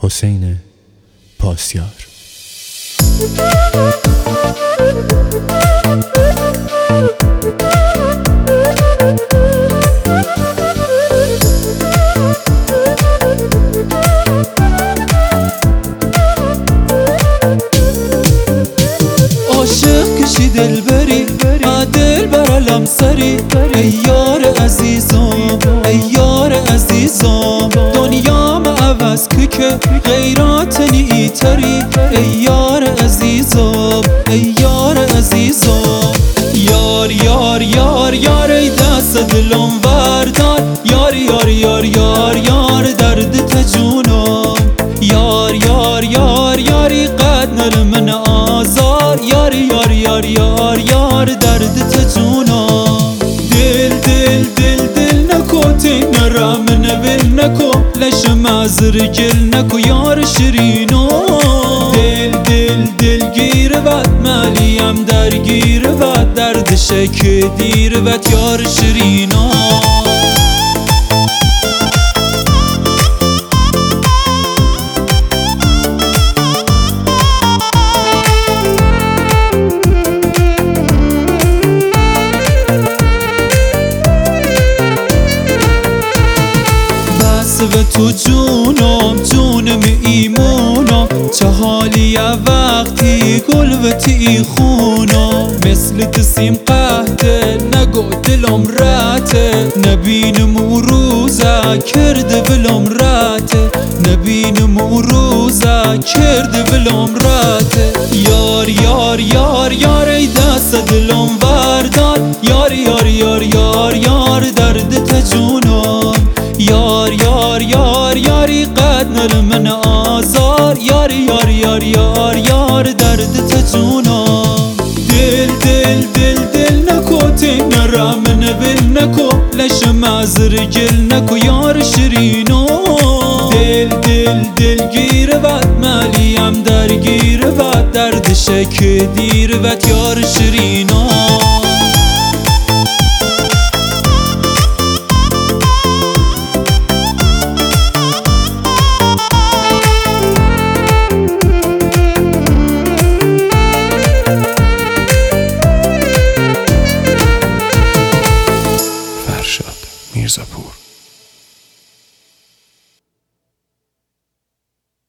حسین پاسیار. عاشق کشی دل بری دل برالم سری ای یار عزیزم ای یار عزیزم دنیام عوض که غیرات نیتری ای یار عزیزم ای یار عزیزم یار یار یار یار ای دست دلم وردار یار یار یار یار یار درد تجونم یار یار یار یاری قد نر من آزار یار یار یار یار یار درد تجونم دل دل دل دل نکو تینرا من ول نکو لش مازر گل نکو یار شیرینو دل دل دل گیر ود مالیم درگیر ود درد شک دیر ود یار شیرینو و تو جونم جونم ایمونم چه حالیه وقتی گل و تی خونم مثل تسیم قهده نگو دلم راته نبینم او روزه کرده ولم راته نبینم او روزه کرده ولم راته یار یار یار یار ای دست دلم وردار یار یار یار یار یار درد تجونم یار یار یار یاری قد نر من آزار یار یار یار یار یار درد تجونم دل دل دل دل نکو تینرا من ول نکو لش مازر گل نکو یار شیرینو دل دل دل گیر ود مالیم درگیر ود درد شک دیر ود یار شیرینو